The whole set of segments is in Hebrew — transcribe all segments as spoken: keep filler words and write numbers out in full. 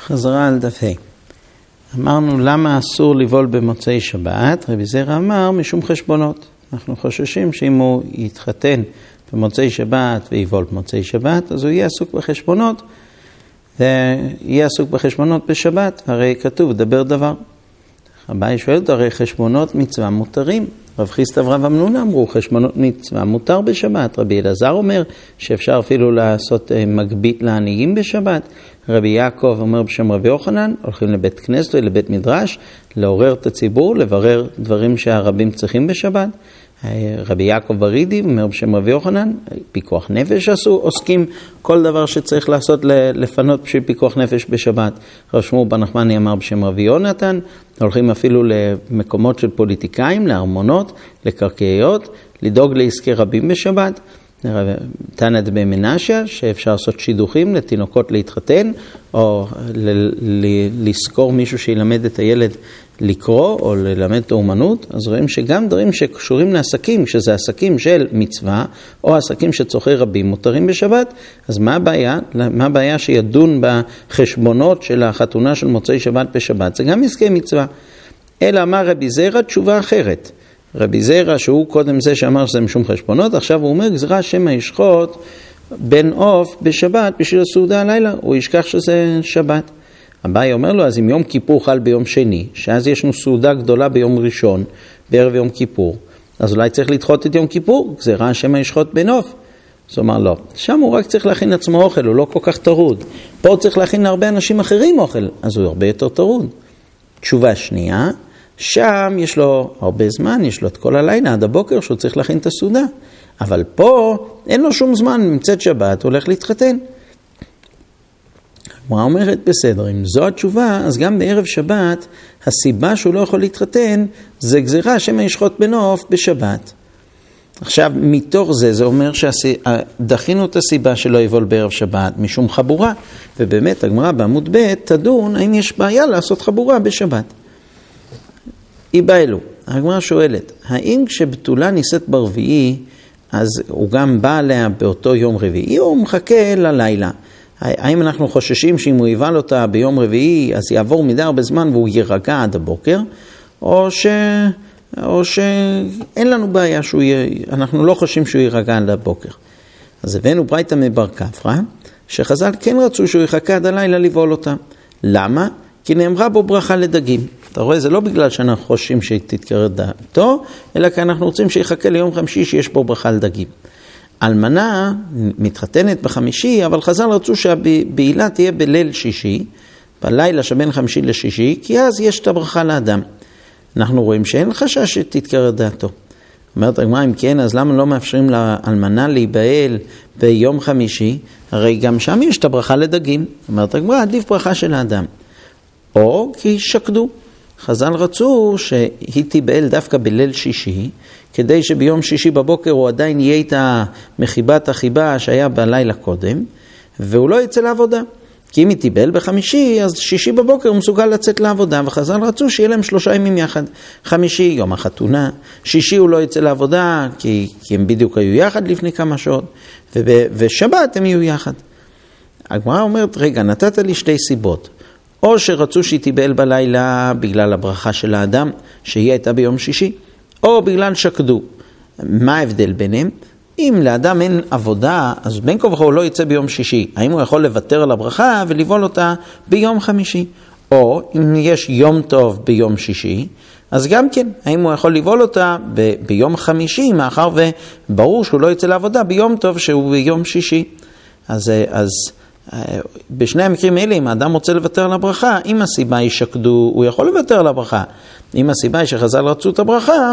חזרה על דף ה'. אמרנו למה אסור לבעול במוצאי שבת. רבי זרע אמר משום חשבונות. אנחנו חוששים שאם הוא יתחתן במוצאי שבת ויבעול במוצאי שבת, אז הוא יהיה עסוק בחשבונות, ויהיה עסוק בחשבונות בשבת, הרי כתוב דבר דבר. הבאי שואל אותו, הרי חשבונות מצווה מותרים. רב חיסטה ורב אמנונה אמרו, חשבונות מצווה מותר בשבת. רבי אלעזר אומר שאפשר אפילו לעשות מגבית לעניים בשבת. רבי יעקב אומר בשם רבי יוחנן, הולכים לבית כנסת או לבית מדרש, לעורר את הציבור, לברר דברים שהרבים צריכים בשבת. רבי יעקב ברידי אומר בשם רבי יוחנן, פיקוח נפש עשו, עוסקים כל דבר שצריך לעשות לפנות בשביל פיקוח נפש בשבת. רב שמואל בן נחמני אמר בשם רבי יונתן, הולכים אפילו למקומות של פוליטיקאים, לארמונות, לקרקעיות, לדאוג לעסקי רבים בשבת. תנא דבי מנשה, שאפשר לעשות שידוכים לתינוקות להתחתן, או לזכור מישהו שילמד את הילד לקרוא, או ללמד את האומנות. אז רואים שגם דברים שקשורים לעסקים, שזה עסקים של מצווה, או עסקים שצורכי רבים מותרים בשבת, אז מה הבעיה? מה הבעיה שידון בחשבונות של החתונה של מוצאי שבת בשבת? זה גם עסקי מצווה. אלא אמר רבי זרע תשובה אחרת. רבי זרע שהוא קודם זה שאמר שזה משום חשבונות, עכשיו הוא אומר גזרה שמא ישחוט בן עוף בשבת בשביל הסעודה הלילה, הוא ישכח שזה שבת. אביי אומר לו, אז אם יום כיפור חל ביום שני, שאז יש לנו סעודה גדולה ביום ראשון, בערב יום כיפור, אז אולי צריך לדחות את יום כיפור, גזרה שמא ישחוט בן עוף. אז הוא אמר לא, שם הוא רק צריך להכין עצמו אוכל, הוא לא כל כך טרוד. פה הוא צריך להכין להרבה אנשים אחרים אוכל, אז הוא הרבה יותר טרוד. תשובה שנייה, שם יש לו הרבה זמן, יש לו את כל הלילה עד הבוקר שהוא צריך להכין את הסעודה. אבל פה אין לו שום זמן, נמצאת שבת, הוא הולך להתחתן. מה אומרת בסדר, אם זו התשובה, אז גם בערב שבת, הסיבה שהוא לא יכול להתחתן, זה גזירה שמא ישחוט בן עוף בשבת. עכשיו, מתוך זה, זה אומר שדחינו את הסיבה שלא יבול בערב שבת, משום חבורה, ובאמת הגמרא בעמוד ב' תדון, האם יש בעיה לעשות חבורה בשבת. היא באה אלו, הגמרא שואלת, האם כשבתולה נישאת ברביעי, אז הוא גם בא עליה באותו יום רביעי, או הוא מחכה ללילה? האם אנחנו חוששים שאם הוא יבעל אותה ביום רביעי, אז יעבור מדי הרבה זמן והוא יירגע עד הבוקר, או ש... או שאין לנו בעיה שהוא י... אנחנו לא חושבים שהוא יירגע עד הבוקר. אז הבאנו ברייתא מבר כפרא, שחז"ל כן רצו שהוא יחכה עד הלילה לבעול אותה. למה? כי נאמרה בו ברכה לדגים. אתה רואה, זה לא בגלל שאנחנו חושבים שתתקרר דעתו, אלא כי אנחנו רוצים שיחכה ליום חמישי שיש בו ברכה לדגים. אלמנה מתחתנת בחמישי, אבל חז"ל רצו שהבעילה תהיה בליל שישי, בלילה שבין חמישי לשישי, כי אז יש את הברכה לאדם. אנחנו רואים שאין חשש שתתקרר דעתו. אומרת הגמרא, אם כן, אז למה לא מאפשרים לאלמנה להיבעל ביום חמישי? הרי גם שם יש את הברכה לדגים. אומרת הגמרא, עדיף ברכה של האדם. או כי שקדו. חז"ל רצו שהיא תיבעל דווקא בליל שישי, כדי שביום שישי בבוקר הוא עדיין יהיה את המחיבת החיבה שהיה בלילה קודם, והוא לא יצא לעבודה. כי אם היא תיבעל בחמישי, אז שישי בבוקר הוא מסוגל לצאת לעבודה, וחז"ל רצו שיהיה להם שלושה ימים יחד. חמישי, יום החתונה, שישי הוא לא יצא לעבודה, כי, כי הם בדיוק היו יחד לפני כמה שעות, וב, ושבת הם יהיו יחד. הגמרא אומרת, רגע, נתת לי שתי סיבות. או שרצו שהיא תיבעל בלילה בגלל הברכה של האדם, שהיא הייתה ביום שישי, או בגלל שקדו. מה ההבדל ביניהם? אם לאדם אין עבודה, אז בין כה וכה הוא לא יצא ביום שישי. האם הוא יכול לוותר על הברכה ולבעול אותה ביום חמישי? או אם יש יום טוב ביום שישי, אז גם כן, האם הוא יכול לבעול אותה ב- ביום חמישי, מאחר וברור שהוא לא יצא לעבודה ביום טוב שהוא ביום שישי. אז... אז בשני המקרים האלה, אם האדם רוצה לוותר על הברכה, אם הסיבה היא שקדו, הוא יכול לוותר על הברכה. אם הסיבה היא שחז"ל רצו את הברכה,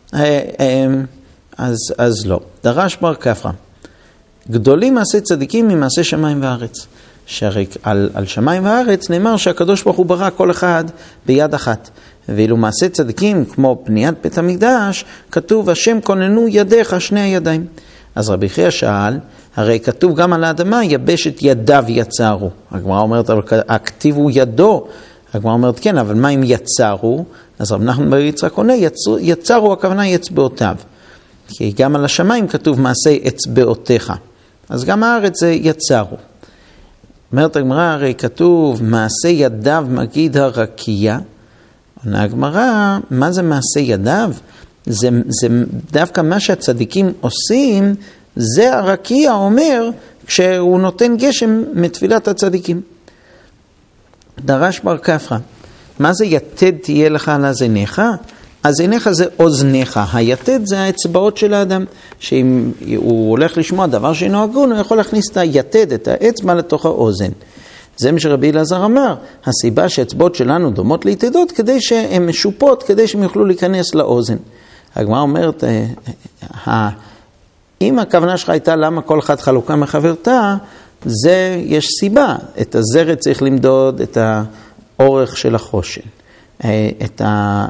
אז, אז לא. דרש בר כפרא, גדולים מעשי צדיקים ממעשי שמיים וארץ. שהרי על, על שמיים וארץ נאמר שהקדוש ברוך הוא ברא כל אחד ביד אחת. ואילו מעשי צדיקים, כמו בניית בית המקדש, כתוב, השם כוננו ידיך שני הידיים. אז רבי חייא שאל, הרי כתוב גם על האדמה, יבשת ידיו יצרו. הגמרא אומרת, הכתיב הוא ידו. הגמרא אומרת, כן, אבל מה אם יצרו? אז רב נחמן בר יצחק עונה, יצרו, יצרו הכוונה אצבעותיו. כי גם על השמיים כתוב מעשי אצבעותיך. אז גם הארץ זה יצרו. אומרת הגמרא, הרי כתוב, מעשה ידיו מגיד הרקיע. עונה הגמרא, מה זה מעשה ידיו? זה, זה דווקא מה שהצדיקים עושים, זה הרקיע אומר, כשהוא נותן גשם מתפילת הצדיקים. דרש בר קפרא, מה זה יתד תהיה לך על הזניך? הזניך זה אוזניך, היתד זה האצבעות של האדם, שאם הוא הולך לשמוע דבר שאינו הגון, הוא יכול להכניס את היתד, את האצבע לתוך האוזן. זה מה שרבי אלעזר אמר, הסיבה שהאצבעות שלנו דומות ליתדות, כדי שהן משופות, כדי שהן יוכלו להיכנס לאוזן. הגמרא אומרת, אם הכוונה שלך הייתה למה כל אחד חלוקה מחברתה, זה יש סיבה. את הזרת צריך למדוד את האורך של החושן. את, ה,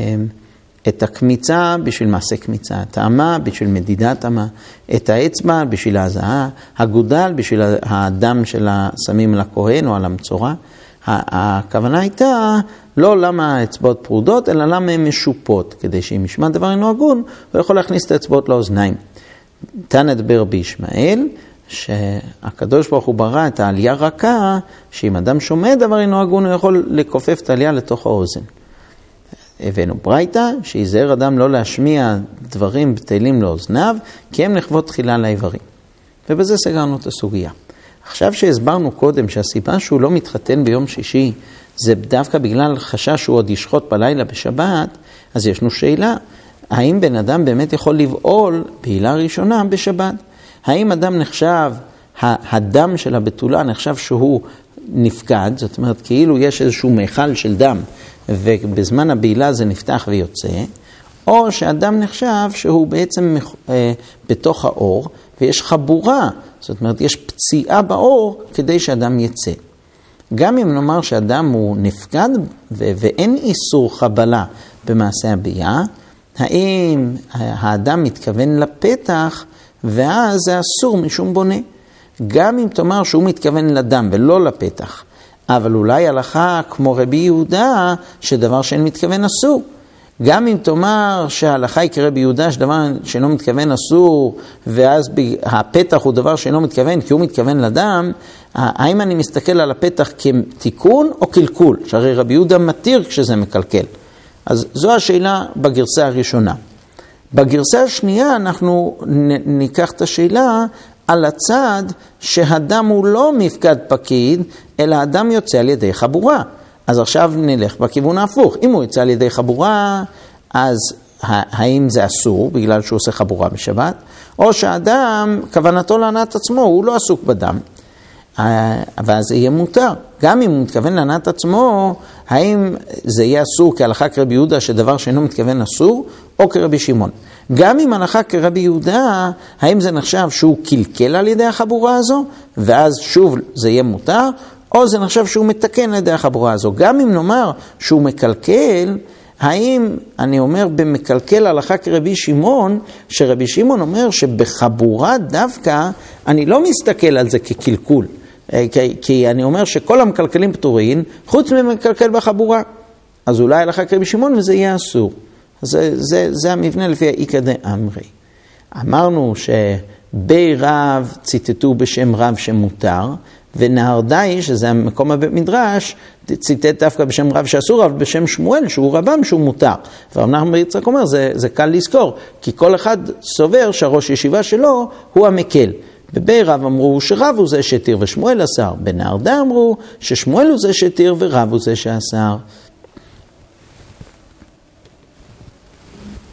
את הקמיצה בשביל מעשה קמיצה, את האמה בשביל מדידת אמה, את האצבע בשביל ההזעה, הגודל בשביל הדם של השמים על הכהן או על המצורע. הכוונה הייתה לא למה האצבעות פרודות, אלא למה הן משופות, כדי שאם ישמע דבר אינו הגון, הוא יכול להכניס את האצבעות לאוזניים. תנא דבר בישמעאל, שהקדוש ברוך הוא ברא את העלייה רכה, שאם אדם שומע דבר אינו הגון, הוא יכול לקופף את העלייה לתוך האוזן. הבאנו ברייתא, שיזהר אדם לא להשמיע דברים בטלים לאוזניו, כי הם נחוות תחילה לאיברים. ובזה סגרנו את הסוגיה. עכשיו שהסברנו קודם שהסיבה שהוא לא מתחתן ביום שישי, זה דווקא בגלל חשש שהוא עוד ישחוט בלילה בשבת, אז ישנו שאלה, האם בן אדם באמת יכול לבעול בעילה ראשונה בשבת? האם אדם נחשב, הדם של הבתולה נחשב שהוא נפקד, זאת אומרת כאילו יש איזשהו מיכל של דם, ובזמן הבעילה זה נפתח ויוצא, או שאדם נחשב שהוא בעצם אה, בתוך האור, ויש חבורה, זאת אומרת יש פציעה באור כדי שאדם יצא. גם אם נאמר שאדם הוא נפקד ו- ואין איסור חבלה במעשה הביאה, האם האדם מתכוון לפתח ואז זה אסור משום בונה? גם אם תאמר שהוא מתכוון לדם ולא לפתח, אבל אולי הלכה כמו רבי יהודה שדבר שאין מתכוון אסור. גם אם תאמר שההלכה היא כרבי יהודה שדבר שאינו מתכוון אסור, ואז הפתח הוא דבר שאינו מתכוון כי הוא מתכוון לדם, האם אני מסתכל על הפתח כתיקון או קלקול? שהרי רבי יהודה מתיר כשזה מקלקל. אז זו השאלה בגרסה הראשונה. בגרסה השנייה אנחנו ניקח את השאלה על הצד שהדם הוא לא מפקד פקיד, אלא הדם יוצא על ידי חבורה. אז עכשיו נלך בכיוון ההפוך. אם הוא יוצא על ידי חבורה, אז האם זה אסור בגלל שהוא עושה חבורה בשבת? או שהאדם, כוונתו להנאת עצמו, הוא לא עסוק בדם. ואז זה יהיה מותר. גם אם הוא מתכוון להנאת עצמו, האם זה יהיה אסור כהלכה כרבי יהודה שדבר שאינו מתכוון אסור, או כרבי שמעון. גם אם הלכה כרבי יהודה, האם זה נחשב שהוא קלקל על ידי החבורה הזו, ואז שוב זה יהיה מותר, או זה נחשב שהוא מתקן על ידי החבורה הזו. גם אם נאמר שהוא מקלקל, האם אני אומר במקלקל הלכה כרבי שמעון, שרבי שמעון אומר שבחבורה דווקא אני לא מסתכל על זה כקלקול, כי, כי אני אומר שכל המקלקלים פטורים, חוץ ממקלקל בחבורה. אז אולי הלכה כרבי שמעון וזה יהיה אסור. זה, זה, זה המבנה לפי האיקא דאמרי. אמרנו שבי רב ציטטו בשם רב שמותר, ונהרדאי, שזה המקום הבית מדרש, ציטט דווקא בשם רב שאסור, אבל בשם שמואל, שהוא רבם, שהוא מותר. ורב נחמן בר יצחק אומר, זה, זה קל לזכור, כי כל אחד סובר שהראש ישיבה שלו הוא המקל. בבי רב אמרו שרב הוא זה שתיר ושמואל אסר. בנהרדאי אמרו ששמואל הוא זה שתיר ורב הוא זה שאסר.